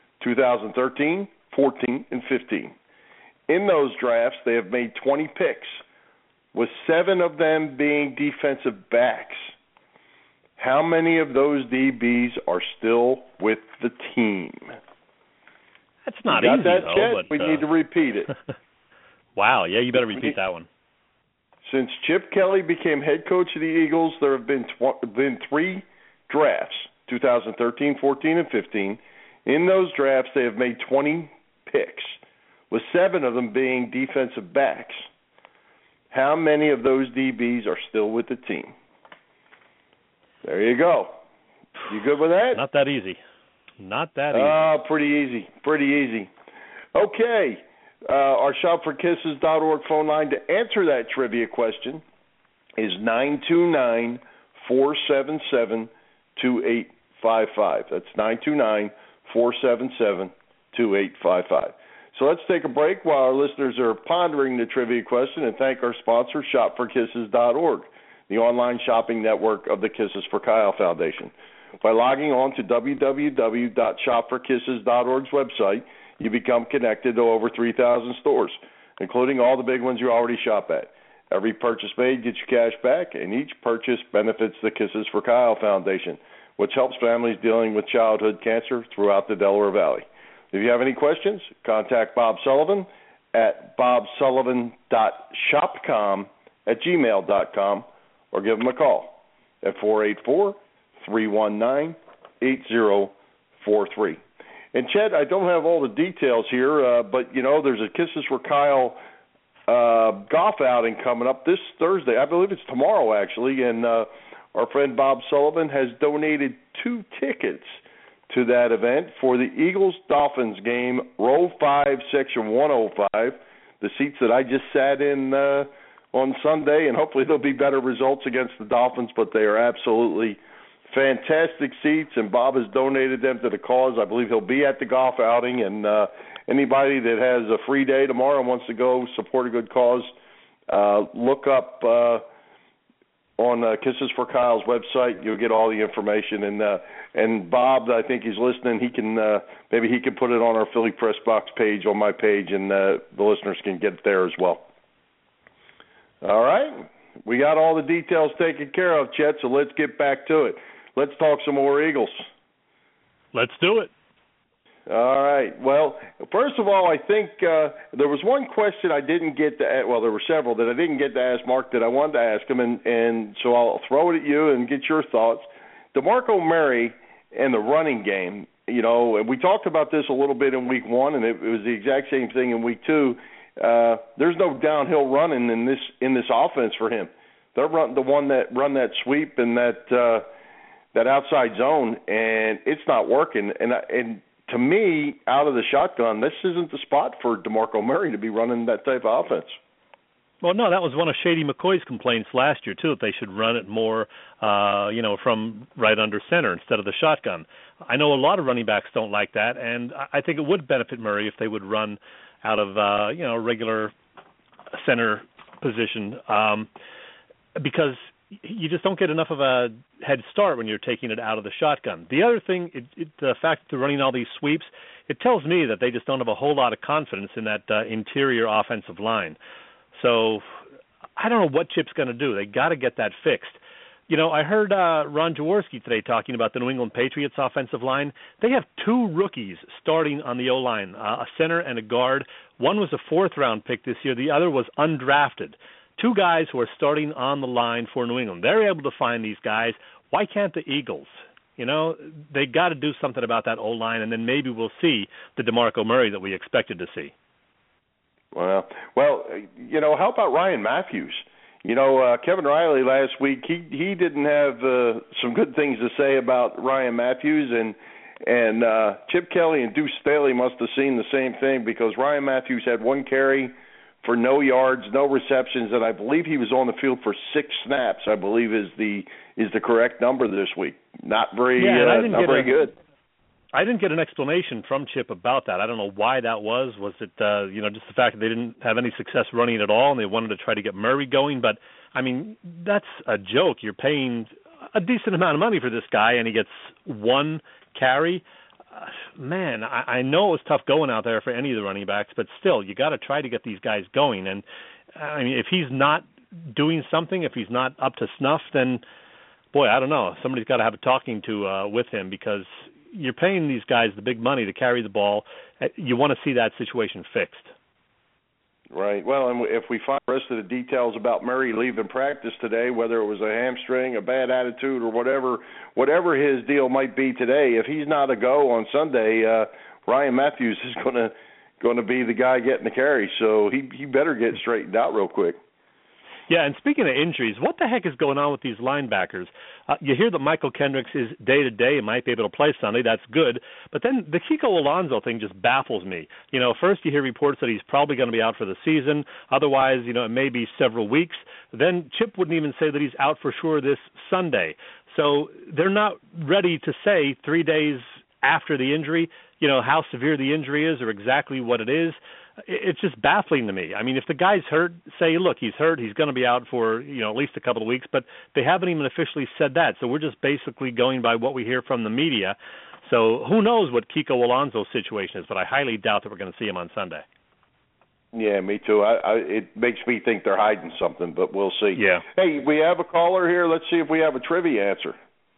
2013, 14, and 15. In those drafts, they have made 20 picks, with 7 of them being defensive backs. How many of those DBs are still with the team? That's not easy, though. Chet? We need to repeat it. Wow, yeah, you better repeat that one. Since Chip Kelly became head coach of the Eagles, there have been 3 drafts, 2013, 14, and 15. In those drafts, they have made 20 picks, with 7 of them being defensive backs. How many of those DBs are still with the team? There you go. You good with that? Not that easy. Not that easy. Pretty easy. Okay. Our shopforkisses.org phone line to answer that trivia question is 929-477-2855. That's 929-477-2855. So let's take a break while our listeners are pondering the trivia question and thank our sponsor, shopforkisses.org, the online shopping network of the Kisses for Kyle Foundation. By logging on to www.shopforkisses.org's website, you become connected to over 3,000 stores, including all the big ones you already shop at. Every purchase made gets you cash back, and each purchase benefits the Kisses for Kyle Foundation, which helps families dealing with childhood cancer throughout the Delaware Valley. If you have any questions, contact Bob Sullivan at bobsullivan.shopcom@gmail.com or give him a call at 484-319-8043. And, Chet, I don't have all the details here, but, there's a Kisses for Kyle golf outing coming up this Thursday. I believe it's tomorrow, actually, and our friend Bob Sullivan has donated 2 tickets to that event for the Eagles-Dolphins game, Row 5, Section 105, the seats that I just sat in on Sunday, and hopefully there'll be better results against the Dolphins, but they are absolutely fantastic seats, and Bob has donated them to the cause. I believe he'll be at the golf outing, and anybody that has a free day tomorrow and wants to go support a good cause, look up on Kisses for Kyle's website. You'll get all the information, and Bob, I think he's listening. He can maybe he can put it on our Philly Press Box page on my page, and the listeners can get it there as well. All right, we got all the details taken care of, Chet, so let's get back to it. Let's talk some more Eagles. Let's do it. All right. Well, first of all, I think there was one question I didn't get to ask. Well, there were several that I didn't get to ask Mark that I wanted to ask him, and so I'll throw it at you and get your thoughts. DeMarco Murray and the running game, and we talked about this a little bit in week 1, and it was the exact same thing in week 2. There's no downhill running in this offense for him. They're the one that run that sweep and that outside zone, and it's not working. And to me, out of the shotgun, this isn't the spot for DeMarco Murray to be running that type of offense. Well, no, that was one of Shady McCoy's complaints last year, too, that they should run it more, from right under center instead of the shotgun. I know a lot of running backs don't like that, and I think it would benefit Murray if they would run out of, regular center position, because you just don't get enough of a head start when you're taking it out of the shotgun. The other thing, the fact that they're running all these sweeps, it tells me that they just don't have a whole lot of confidence in that interior offensive line. So I don't know what Chip's going to do. They got to get that fixed. I heard Ron Jaworski today talking about the New England Patriots offensive line. They have two rookies starting on the O-line, a center and a guard. One was a fourth-round pick this year. The other was undrafted. Two guys who are starting on the line for New England. They're able to find these guys. Why can't the Eagles? They got to do something about that O-line, and then maybe we'll see the DeMarco Murray that we expected to see. Well, how about Ryan Matthews? Kevin Riley last week, he didn't have some good things to say about Ryan Matthews, and Chip Kelly and Deuce Staley must have seen the same thing, because Ryan Matthews had one carry for no yards, no receptions, and I believe he was on the field for 6 snaps. I believe is the correct number this week. Not very good. I didn't get an explanation from Chip about that. I don't know why that was. Was it just the fact that they didn't have any success running at all and they wanted to try to get Murray going? But I mean, that's a joke. You're paying a decent amount of money for this guy, and he gets one carry. Man, I know it was tough going out there for any of the running backs, but still, you got to try to get these guys going. And I mean, if he's not doing something, if he's not up to snuff, then boy, I don't know. Somebody's got to have a talking to with him, because you're paying these guys the big money to carry the ball. You want to see that situation fixed. Right. Well, and if we find the rest of the details about Murray leaving practice today, whether it was a hamstring, a bad attitude, or whatever his deal might be today, if he's not a go on Sunday, Ryan Matthews is going to be the guy getting the carry. So he better get straightened out real quick. Yeah, and speaking of injuries, what the heck is going on with these linebackers? You hear that Michael Kendricks is day-to-day and might be able to play Sunday. That's good. But then the Kiko Alonso thing just baffles me. First you hear reports that he's probably going to be out for the season. Otherwise, it may be several weeks. Then Chip wouldn't even say that he's out for sure this Sunday. So they're not ready to say 3 days after the injury, how severe the injury is or exactly what it is. It's just baffling to me. I mean, if the guy's hurt, say, look, he's hurt, he's going to be out for, at least a couple of weeks, but they haven't even officially said that. So we're just basically going by what we hear from the media. So who knows what Kiko Alonso's situation is, but I highly doubt that we're going to see him on Sunday. Yeah, me too. It makes me think they're hiding something, but we'll see. Yeah. Hey, we have a caller here. Let's see if we have a trivia answer.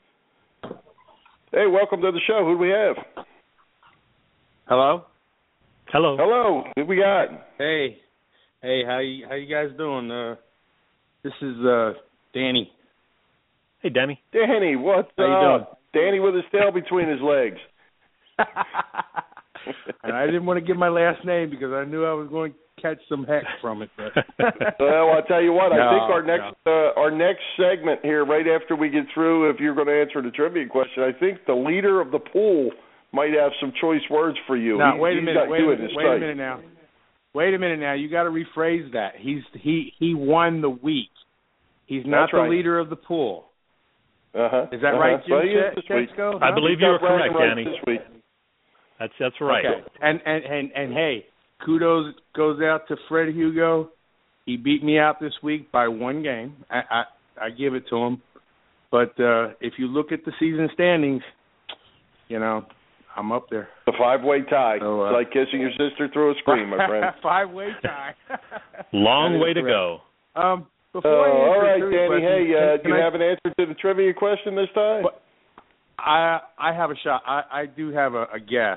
Hey, welcome to the show. Who do we have? Hello? Hello. Who we got? Hey, how you guys doing? This is Danny. Hey, Danny. Danny, what's up? How you doing? Danny with his tail between his legs. And I didn't want to give my last name because I knew I was going to catch some heck from it. But. Well, I'll tell you what. I think our next segment here, right after we get through, if you're going to answer the trivia question, I think the leader of the pool might have some choice words for you. Now, wait a minute now. You got to rephrase that. He won the week. He's not the leader of the pool. Is that right, Jim Chesko? I believe you are correct, Danny. This week. That's right. Okay. And hey, kudos goes out to Fred Hugo. He beat me out this week by one game. I give it to him. But if you look at the season standings, I'm up there. The 5-way tie. So, it's like kissing your sister through a screen, my friend. 5-way tie. Long way to go. All right, Danny. Hey, do you have an answer to the trivia question this time? I have a shot. I do have a guess.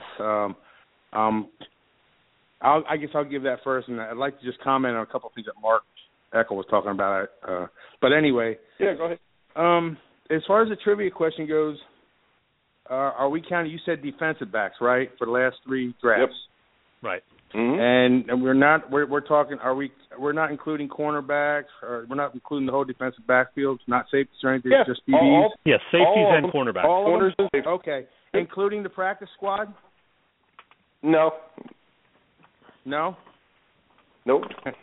I guess I'll give that first, and I'd like to just comment on a couple of things that Mark Eckel was talking about. But anyway. Yeah, go ahead. As far as the trivia question goes, are we counting? You said defensive backs, right, for the last 3 drafts? Yep. Right. Mm-hmm. And we're talking. We're not including cornerbacks, or we're not including the whole defensive backfield, not safeties or anything, just DBs. Yes, safeties and cornerbacks. All of them? Okay, including the practice squad. No. No. Nope.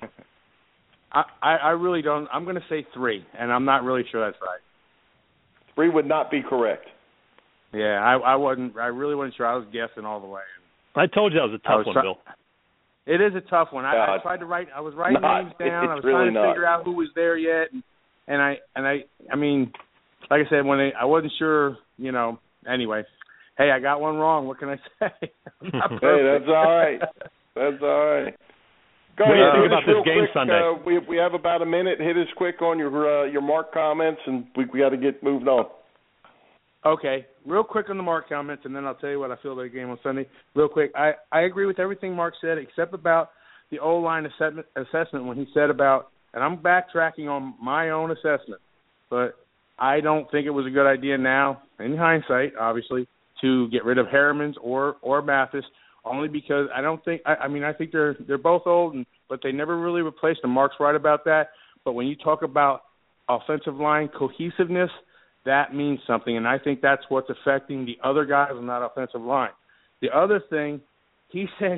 I really don't. I'm going to say 3, and I'm not really sure that's right. 3 would not be correct. Yeah, I really wasn't sure. I was guessing all the way. I told you that was a tough one, Bill. It is a tough one. I tried to write. I was writing names down. I was trying to figure out who was there yet, and I mean, like I said, I wasn't sure. Anyway, hey, I got one wrong. What can I say? Hey, that's all right. That's all right. Go what ahead. do you think about this game Sunday? We have about a minute. Hit us quick on your Mark comments, and we got to get moved on. Okay, real quick on the Mark comments, and then I'll tell you what I feel about the game on Sunday. Real quick, I agree with everything Mark said, except about the O-line assessment when he said about, and I'm backtracking on my own assessment, but I don't think it was a good idea now, in hindsight, obviously, to get rid of Harriman's or Mathis, only because I think they're both old, but they never really replaced them. Mark's right about that, but when you talk about offensive line cohesiveness, that means something, and I think that's what's affecting the other guys on that offensive line. The other thing, he said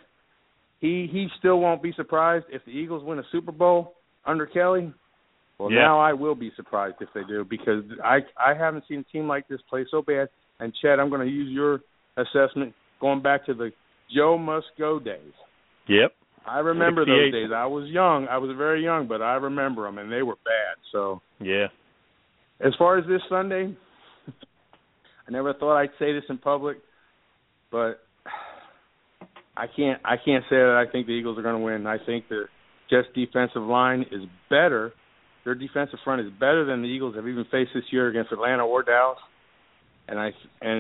he still won't be surprised if the Eagles win a Super Bowl under Kelly. Well, Now I will be surprised if they do, because I haven't seen a team like this play so bad. And, Chet, I'm going to use your assessment going back to the Joe Must-Go days. Yep. I remember those days. I was young. I was very young, but I remember them, and they were bad. So yeah. As far as this Sunday, I never thought I'd say this in public, but I can't say that I think the Eagles are going to win. I think the Jets' defensive line is better. Their defensive front is better than the Eagles have even faced this year against Atlanta or Dallas. And I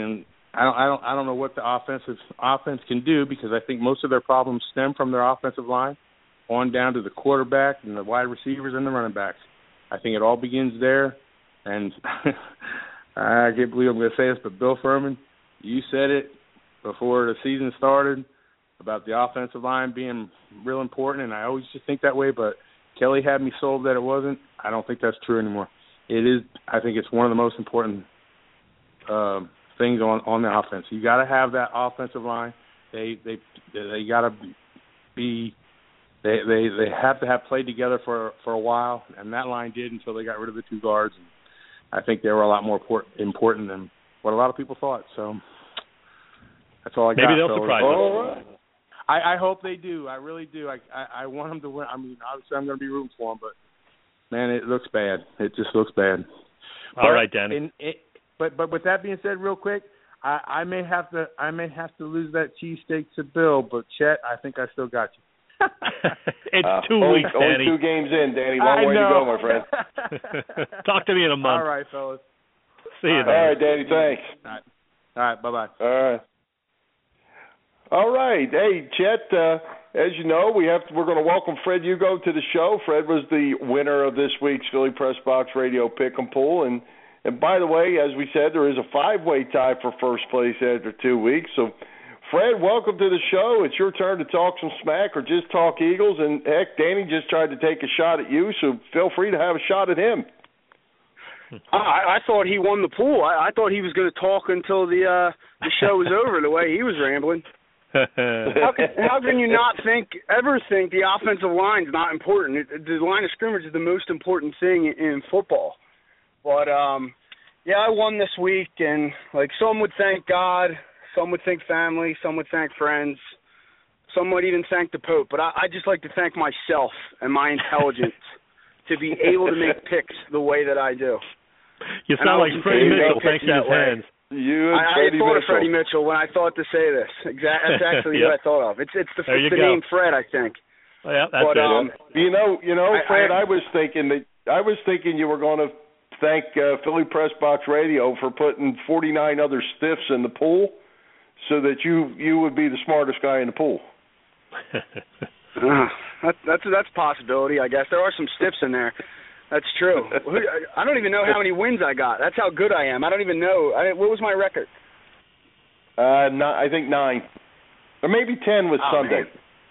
don't know what the offense can do, because I think most of their problems stem from their offensive line on down to the quarterback and the wide receivers and the running backs. I think it all begins there. And I can't believe I'm going to say this, but Bill Furman, you said it before the season started about the offensive line being real important, and I always just think that way, but Kelly had me sold that it wasn't. I don't think that's true anymore. It is. I think it's one of the most important things on the offense. You got to have that offensive line. They got to be. They have to have played together for a while, and that line did until they got rid of the 2 guards. And I think they were a lot more important than what a lot of people thought. So that's all I got. Maybe they'll surprise us. I hope they do. I really do. I want them to win. I mean, obviously I'm going to be rooting for them, but man, it looks bad. It just looks bad. All right, Danny. But with that being said, real quick, I may have to lose that cheesesteak to Bill, but Chet, I think I still got you. It's 2 weeks, Danny. Only 2 games in, Danny. Long way to go, my friend. Talk to me in a month. All right, fellas. See you. All right, Danny. Thanks. All right. Bye-bye. All right. Hey, Chet, as you know, we're going to welcome Fred Hugo to the show. Fred was the winner of this week's Philly Press Box Radio Pick 'em Pool. And by the way, as we said, there is a 5-way tie for first place after 2 weeks. So, Fred, welcome to the show. It's your turn to talk some smack or just talk Eagles. And, heck, Danny just tried to take a shot at you, so feel free to have a shot at him. I thought he won the pool. I thought he was going to talk until the show was over, the way he was rambling. How can you not ever think the offensive line is not important? The line of scrimmage is the most important thing in football. But, I won this week, and, some would thank God, some would thank family, some would thank friends, some would even thank the Pope. But I just like to thank myself and my intelligence to be able to make picks the way that I do. You sound like Freddie Mitchell thanking his hands. I thought of Freddie Mitchell when I thought to say this. That's actually what I thought of. It's the name Fred, I think. Oh, yeah, that's it. You know, Fred, I was thinking you were going to thank Philly Press Box Radio for putting 49 other stiffs in the pool, so that you would be the smartest guy in the pool. That's a possibility, I guess. There are some stiffs in there. That's true. I don't even know how many wins I got. That's how good I am. I don't even know. What was my record? I think 9. Or maybe 10 was Sunday.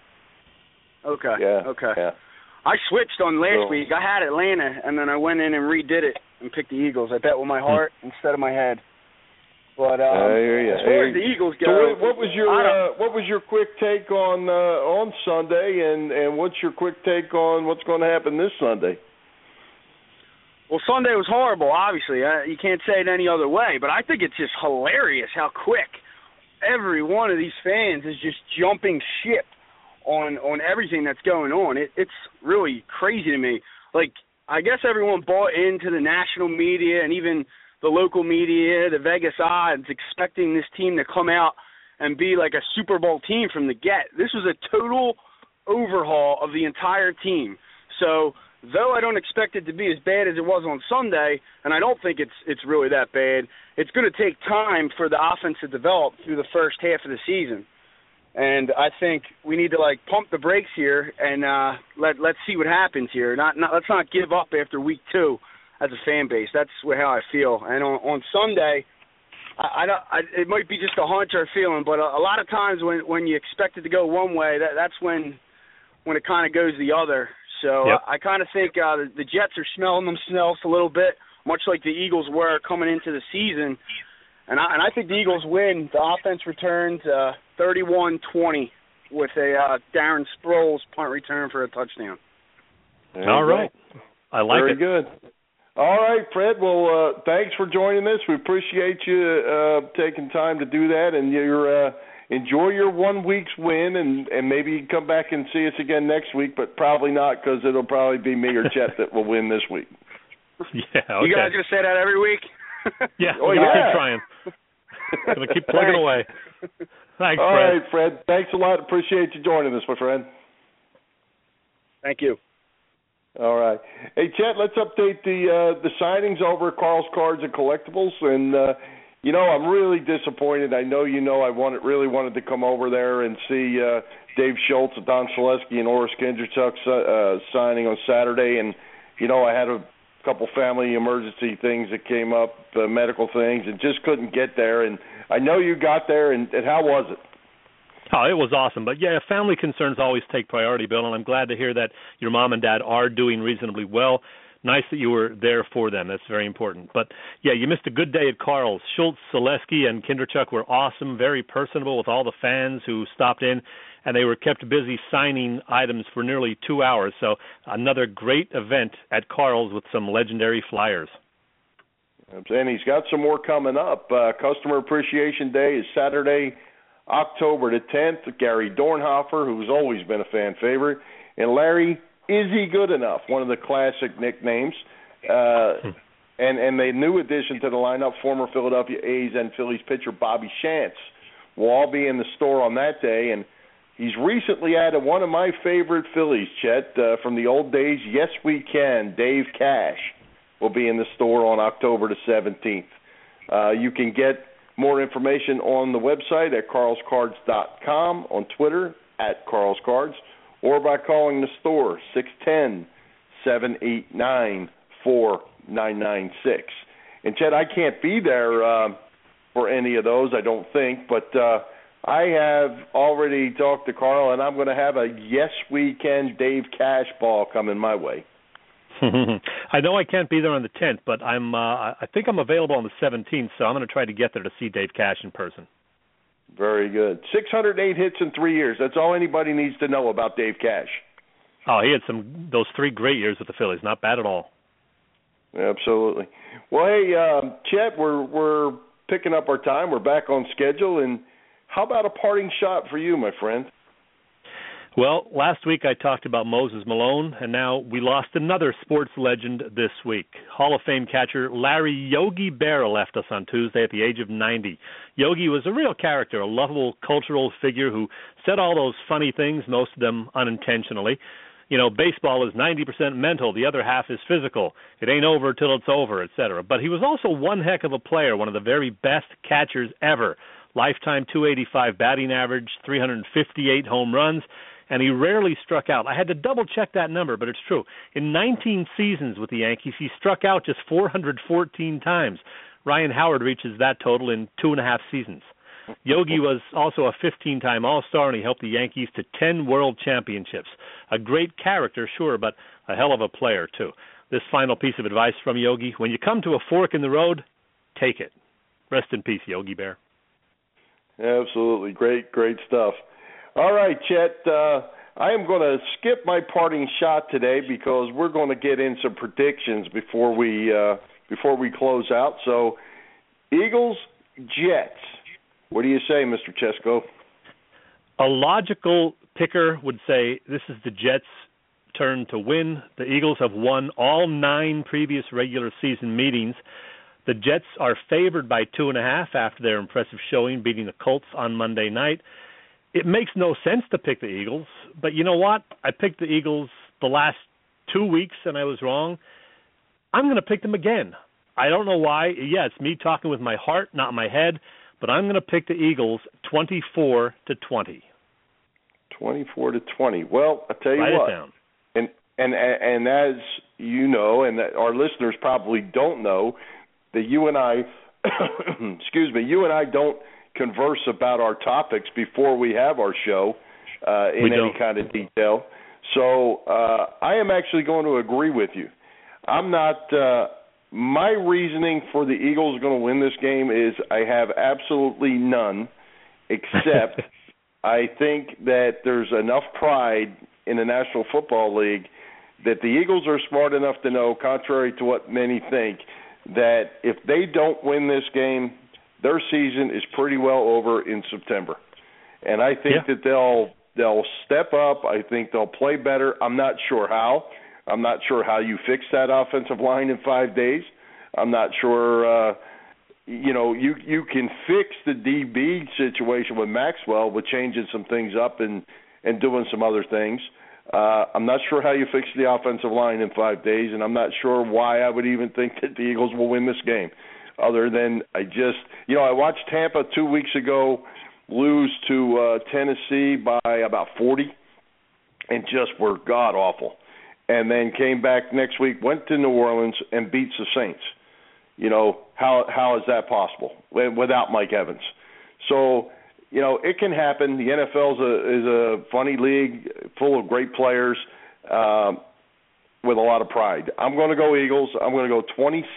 Okay. Yeah. Okay. Yeah. I switched on last week. I had Atlanta, and then I went in and redid it and picked the Eagles. I bet with my heart instead of my head. But as far as the Eagles go, so what was your quick take on Sunday, and what's your quick take on what's going to happen this Sunday? Well, Sunday was horrible. Obviously, you can't say it any other way. But I think it's just hilarious how quick every one of these fans is just jumping ship on everything that's going on. It's really crazy to me. Like, I guess everyone bought into the national media and even the local media, the Vegas odds, expecting this team to come out and be like a Super Bowl team from the get. This was a total overhaul of the entire team. So, though I don't expect it to be as bad as it was on Sunday, and I don't think it's really that bad, it's going to take time for the offense to develop through the first half of the season. And I think we need to pump the brakes here and let's see what happens here. Let's not give up after week 2 as a fan base. That's how I feel. And on Sunday, it might be just a hunch or a feeling, but a lot of times when you expect it to go one way, that's when it kind of goes the other. So yep. I kind of think the Jets are smelling themselves a little bit, much like the Eagles were coming into the season. And I think the Eagles win. The offense returns 31-20 with a Darren Sproles punt return for a touchdown. All right. I like Very it. Very good. All right, Fred. Well, thanks for joining us. We appreciate you taking time to do that, and enjoy your 1 week's win, and maybe you can come back and see us again next week, but probably not, because it'll probably be me or Chet that will win this week. Yeah, okay. You guys going to say that every week? Yeah, we're going to keep trying. Going to keep plugging away. Thanks, Fred. All right, Fred. Thanks a lot. Appreciate you joining us, my friend. Thank you. All right. Hey, Chet, let's update the signings over at Carl's Cards and Collectibles. And, I'm really disappointed. I know I really wanted to come over there and see Dave Schultz, Don Selesky, and Oris Kindrachuk signing on Saturday. And, I had a couple family emergency things that came up, medical things, and just couldn't get there. And I know you got there, and how was it? Oh, it was awesome. But, yeah, family concerns always take priority, Bill, and I'm glad to hear that your mom and dad are doing reasonably well. Nice that you were there for them. That's very important. But, yeah, you missed a good day at Carl's. Schultz, Selesky, and Kindrachuk were awesome, very personable with all the fans who stopped in, and they were kept busy signing items for nearly 2 hours. So another great event at Carl's with some legendary flyers. And he's got some more coming up. Customer Appreciation Day is Saturday, October the 10th. Gary Dornhofer, who's always been a fan favorite, and Larry, is he good enough? One of the classic nicknames. And the new addition to the lineup, former Philadelphia A's and Phillies pitcher Bobby Shantz, will all be in the store on that day. And he's recently added one of my favorite Phillies, Chet, from the old days, Yes We Can, Dave Cash, will be in the store on October the 17th. You can get more information on the website at carlscards.com, on Twitter at carlscards, or by calling the store, 610-789-4996. And, Chet, I can't be there for any of those, I don't think, but I have already talked to Carl, and I'm going to have a Yes We Can Dave Cash ball coming my way. I know I can't be there on the 10th, but I think I'm available on the 17th, so I'm going to try to get there to see Dave Cash in person. Very good. 608 hits in 3 years. That's all anybody needs to know about Dave Cash. Oh, he had those 3 great years with the Phillies. Not bad at all. Absolutely. Well, hey, Chet, we're picking up our time. We're back on schedule. And how about a parting shot for you, my friend? Well, last week I talked about Moses Malone, and now we lost another sports legend this week. Hall of Fame catcher Larry Yogi Berra left us on Tuesday at the age of 90. Yogi was a real character, a lovable cultural figure who said all those funny things, most of them unintentionally. Baseball is 90% mental, the other half is physical. It ain't over till it's over, etc. But he was also one heck of a player, one of the very best catchers ever. Lifetime .285 batting average, 358 home runs, and he rarely struck out. I had to double-check that number, but it's true. In 19 seasons with the Yankees, he struck out just 414 times. Ryan Howard reaches that total in 2.5 seasons. Yogi was also a 15-time All-Star, and he helped the Yankees to 10 World Championships. A great character, sure, but a hell of a player, too. This final piece of advice from Yogi: when you come to a fork in the road, take it. Rest in peace, Yogi Bear. Absolutely. Great stuff. All right, Chet, I am going to skip my parting shot today because we're going to get in some predictions before we close out. So, Eagles, Jets. What do you say, Mr. Chesko? A logical picker would say this is the Jets' turn to win. The Eagles have won all 9 previous regular season meetings. The Jets are favored by 2.5 after their impressive showing, beating the Colts on Monday night. It makes no sense to pick the Eagles, but you know what? I picked the Eagles the last 2 weeks, and I was wrong. I'm going to pick them again. I don't know why. Yeah, it's me talking with my heart, not my head, but I'm going to pick the Eagles 24-20. 24-20. Well, I'll tell you what. Write it down. And as you know, and that our listeners probably don't know, that you and I, you and I don't converse about our topics before we have our show in any kind of detail. So I am actually going to agree with you. I'm not. My reasoning for the Eagles going to win this game is I have absolutely none, except I think that there's enough pride in the National Football League that the Eagles are smart enough to know, contrary to what many think, that if they don't win this game, their season is pretty well over in September. And I think that they'll step up. I think they'll play better. I'm not sure how. I'm not sure how you fix that offensive line in 5 days. I'm not sure, you can fix the DB situation with Maxwell with changing some things up and doing some other things. I'm not sure how you fix the offensive line in 5 days, and I'm not sure why I would even think that the Eagles will win this game. Other than I watched Tampa 2 weeks ago lose to Tennessee by about 40 and just were god-awful. And then came back next week, went to New Orleans, and beats the Saints. How is that possible without Mike Evans? So, it can happen. The NFL is a funny league full of great players with a lot of pride. I'm going to go Eagles. I'm going to go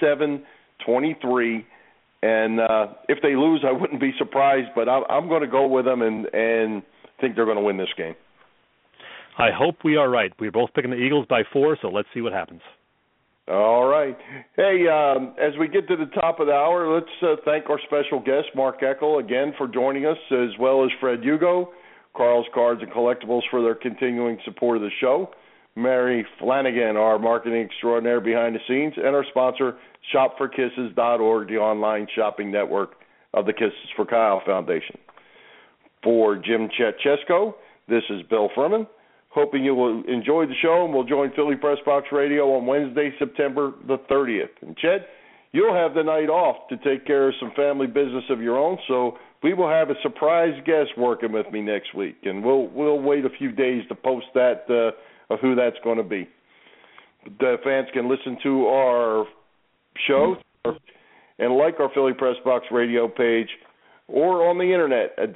27-23. And if they lose, I wouldn't be surprised. But I'm going to go with them and think they're going to win this game. I hope we are right. We're both picking the Eagles by 4, so let's see what happens. All right. Hey, as we get to the top of the hour, let's thank our special guest, Mark Eckel, again for joining us, as well as Fred Hugo, Carl's Cards and Collectibles for their continuing support of the show, Mary Flanagan, our marketing extraordinaire behind the scenes, and our sponsor, shopforkisses.org, the online shopping network of the Kisses for Kyle Foundation. For Jim Chesko, this is Bill Furman. Hoping you will enjoy the show, and we'll join Philly Press Box Radio on Wednesday, September the 30th. And, Chet, you'll have the night off to take care of some family business of your own, so we will have a surprise guest working with me next week, and we'll wait a few days to post that of who that's going to be. The fans can listen to our show and like our Philly Press Box Radio page or on the internet at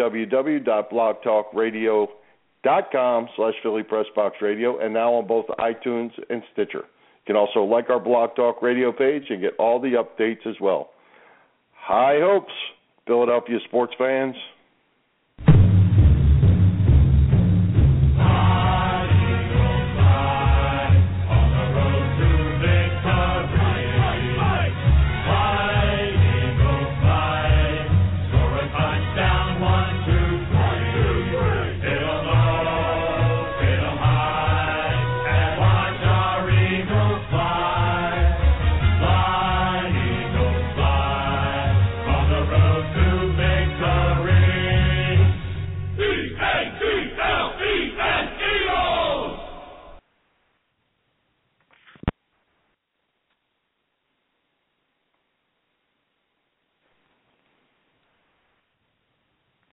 www.blogtalkradio.com/Philly Press Box Radio, and now on both iTunes and Stitcher. You can also like our Blog Talk Radio page and get all the updates as well. High hopes, Philadelphia sports fans.